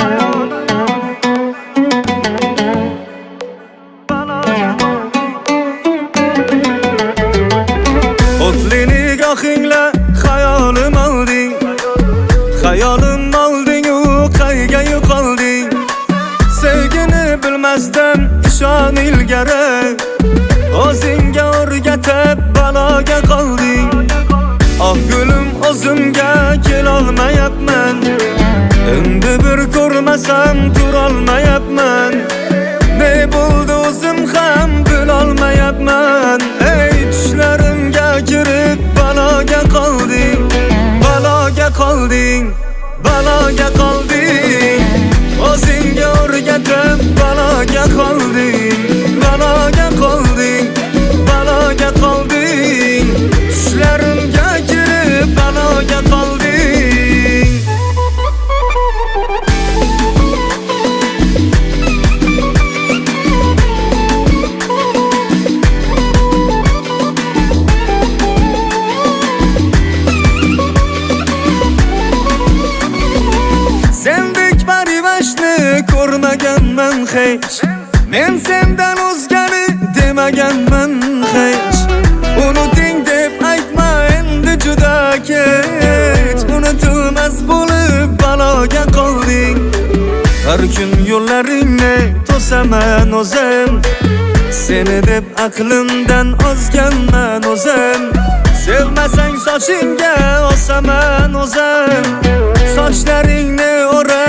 O'tli nigohingla xayolim olding, xayolim olding, u qayga yo'qolding. Sevgini bilmasdan ishon ilgari, o'zingga o'rgatib baloga qolding. Oh gulim, o'zimga kelolmayapman, endi bir ko'rmasam turolmayapman. Ne bo'ldi o'zim ham bilolmayapman. Ey tushlarimga kirib baloga qolding, baloga qolding, baloga qolding. O'zingga o'rgatib baloga qolding, baloga qolding, baloga qolding. Tushlarimga kirib baloga qolding. Sendek baribashni ko'rmaganman hech, men sendan o'zgani demaganman hech. Unuting deb aytma endi juda kech, unutilmas bo'lib baloga qolding. Har kun yo'llaringni to'saman o'zim, seni deb aqlimdan ozganman o'zim. Sevmasang sochingga osaman o'zim, sochlaringni o'rab